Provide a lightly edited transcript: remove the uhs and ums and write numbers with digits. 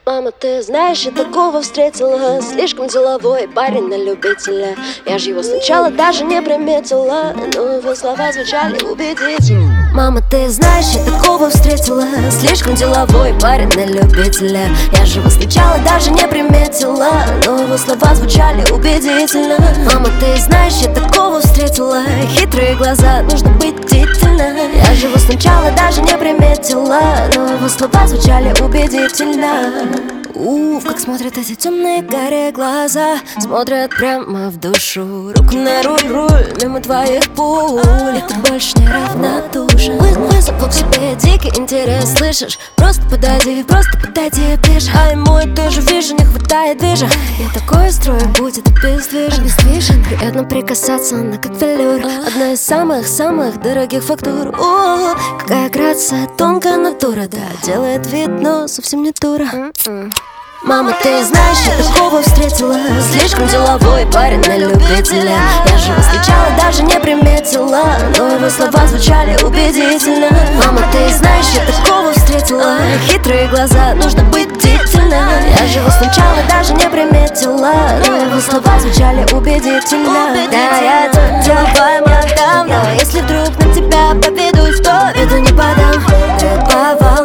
Мама, ты знаешь, я такого встретила. Слишком деловой парень на любителя. Я же его сначала даже не приметила, но его слова звучали убедительно. Мама, ты знаешь, я такого встретила. Слишком деловой парень на любителя. Я же его сначала даже не приметила, но его слова звучали убедительно. Мама, ты знаешь, я такого встретила. Хитрые глаза, нужно быть бдительно. Я же его сначала даже не приметила, но его слова звучали убедительно. Как смотрят эти темные карие глаза, смотрят прямо в душу. Руку на руль, мимо твоих пуль. Ты больше не равнодушен. Высоко к себе дикий интерес, слышишь? Просто подойди ближе. А ему и тоже вижу, не хватает движа. Я такое строю, будет обездвижен. Приятно прикасаться, она как велюр. Одна из самых дорогих фактур. Какая грация, тонкая натура, да, делает вид, но совсем не дура. Мама, ты знаешь, я такого встретила. Слишком деловой парень на любителя. Я же его встречала, даже не приметила, но его слова звучали убедительно. Мама, ты знаешь, я такого встретила. Хитрые глаза, нужно быть бдительно. Я же его сначала даже не приметила, но его слова звучали убедительно. Да, я тут деловая мадам, но если вдруг на тебя поведусь, то виду не подам.